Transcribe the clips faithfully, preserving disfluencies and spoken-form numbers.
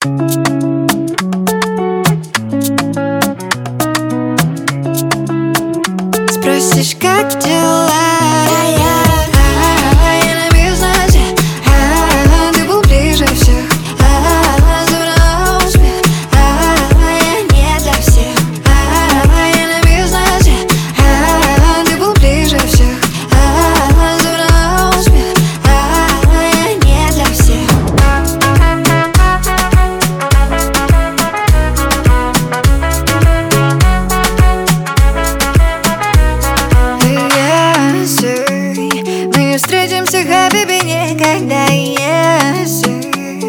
Спросишь, как дела? А я, а, я на бизнесе, а, ты был ближе всех, а, забрала успех, а, я не для всех, а, я на бизнесе, а, ты был ближе всех, а, забрала успех, а, я не для всех. Мы не встретимся, хабиби, никогда, если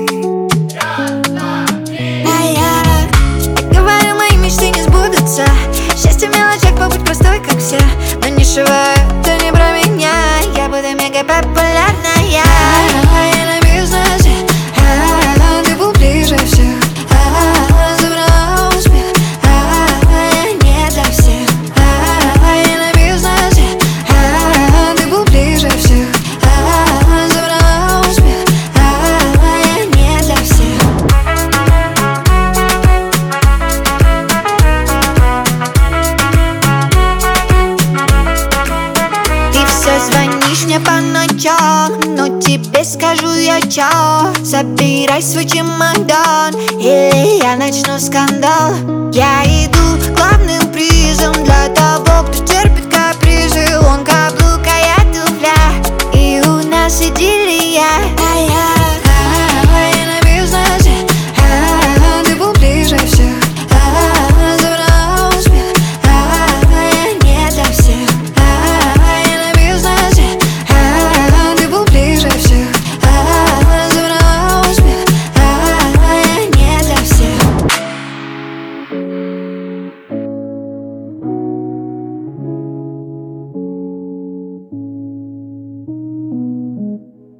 А я говорю, мои мечты не сбудутся. Счастье в мелочах, побудь простой, как все. Но ничего, это не про меня. Я буду мега популярная. Я на бизнесе, а, ты был ближе всех, а, забрала успех, а, я не для всех, а, я на бизнесе, а, ты был ближе всех, а, забрала успех, а, я не для всех. Ты все звонишь мне по ночам, но тебе скажу я чё. Собирай свой чемодан, или я начну скандал. Я